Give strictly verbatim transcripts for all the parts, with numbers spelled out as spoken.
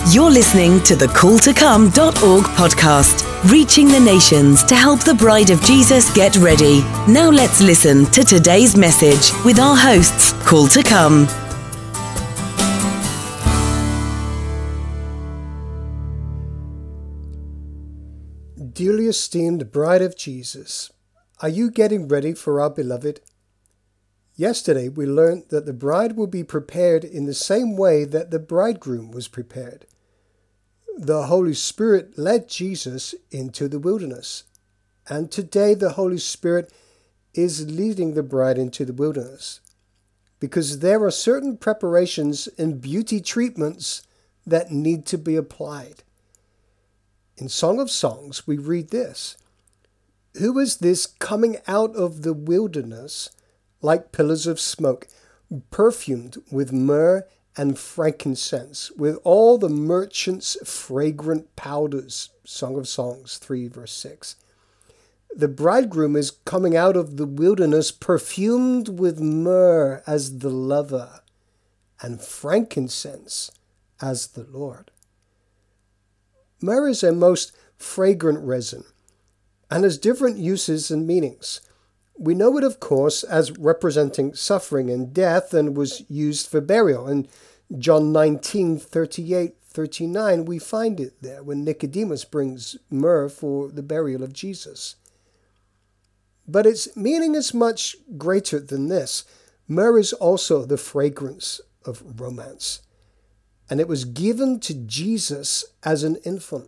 You're listening to the call to come dot org podcast, reaching the nations to help the bride of Jesus get ready. Now let's listen to today's message with our hosts, Call to Come. Dearly esteemed bride of Jesus, are you getting ready for our beloved? Yesterday we learned that the bride will be prepared in the same way that the bridegroom was prepared. The Holy Spirit led Jesus into the wilderness, and today the Holy Spirit is leading the bride into the wilderness, because there are certain preparations and beauty treatments that need to be applied. In Song of Songs, we read this: "Who is this coming out of the wilderness like pillars of smoke, perfumed with myrrh and frankincense, with all the merchants' fragrant powders?" Song of Songs three, verse six. The bridegroom is coming out of the wilderness perfumed with myrrh as the lover, and frankincense as the Lord. Myrrh is a most fragrant resin and has different uses and meanings. We know it, of course, as representing suffering and death, and was used for burial. In John nineteen, thirty-eight, thirty-nine, we find it there when Nicodemus brings myrrh for the burial of Jesus. But its meaning is much greater than this. Myrrh is also the fragrance of romance, and it was given to Jesus as an infant.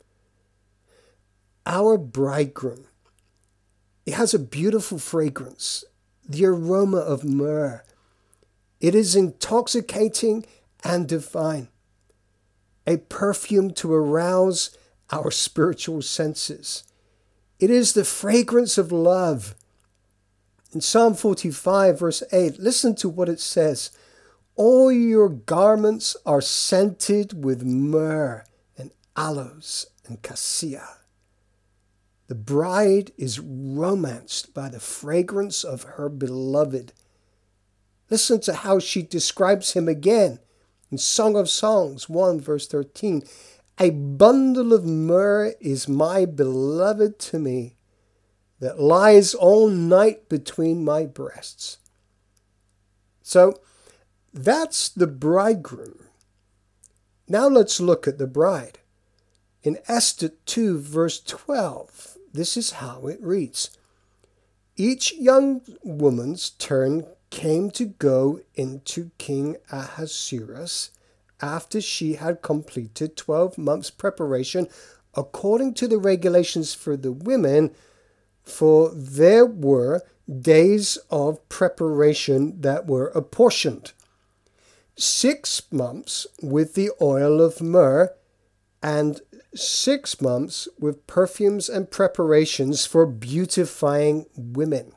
Our bridegroom, it has a beautiful fragrance, the aroma of myrrh. It is intoxicating and divine, a perfume to arouse our spiritual senses. It is the fragrance of love. In Psalm forty-five, verse eight, listen to what it says: "All your garments are scented with myrrh and aloes and cassia." The bride is romanced by the fragrance of her beloved. Listen to how she describes him again in Song of Songs one, verse thirteen. "A bundle of myrrh is my beloved to me, that lies all night between my breasts." So that's the bridegroom. Now let's look at the bride. In Esther two, verse twelve, this is how it reads: "Each young woman's turn came to go into King Ahasuerus after she had completed twelve months' preparation according to the regulations for the women, for there were days of preparation that were apportioned. Six months with the oil of myrrh, and six months with perfumes and preparations for beautifying women."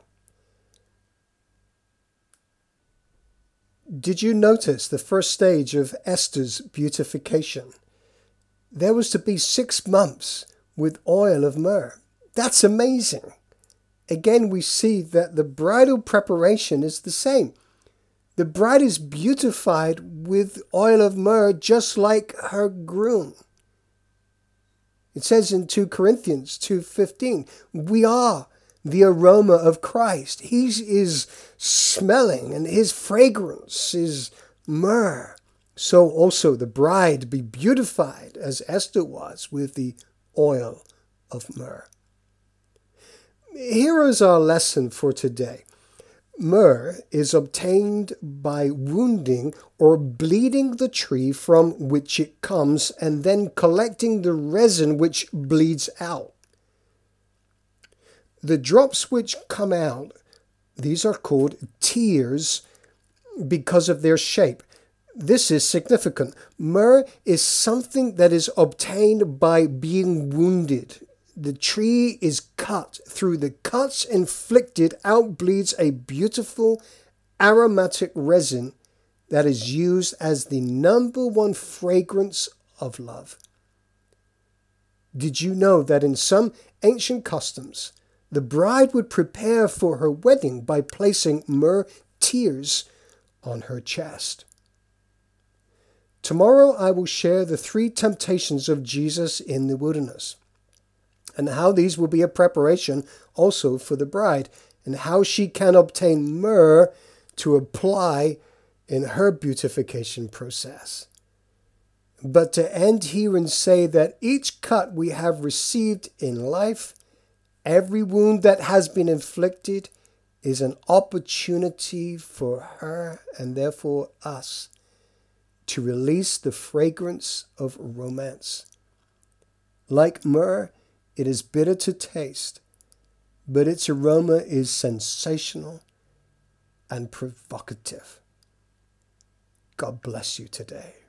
Did you notice the first stage of Esther's beautification? There was to be six months with oil of myrrh. That's amazing. Again, we see that the bridal preparation is the same. The bride is beautified with oil of myrrh just like her groom. It says in Second Corinthians two fifteen, we are the aroma of Christ. He is smelling, and his fragrance is myrrh. So also the bride be beautified, as Esther was, with the oil of myrrh. Here is our lesson for today. Myrrh is obtained by wounding or bleeding the tree from which it comes, and then collecting the resin which bleeds out. The drops which come out, these are called tears because of their shape. This is significant. Myrrh is something that is obtained by being wounded. The tree is cut. Through the cuts inflicted, out bleeds a beautiful aromatic resin that is used as the number one fragrance of love. Did you know that in some ancient customs, the bride would prepare for her wedding by placing myrrh tears on her chest? Tomorrow I will share the three temptations of Jesus in the wilderness, and how these will be a preparation also for the bride, and how she can obtain myrrh to apply in her beautification process. But to end here and say that each cut we have received in life, every wound that has been inflicted, is an opportunity for her and therefore us to release the fragrance of romance. Like myrrh, it is bitter to taste, but its aroma is sensational and provocative. God bless you today.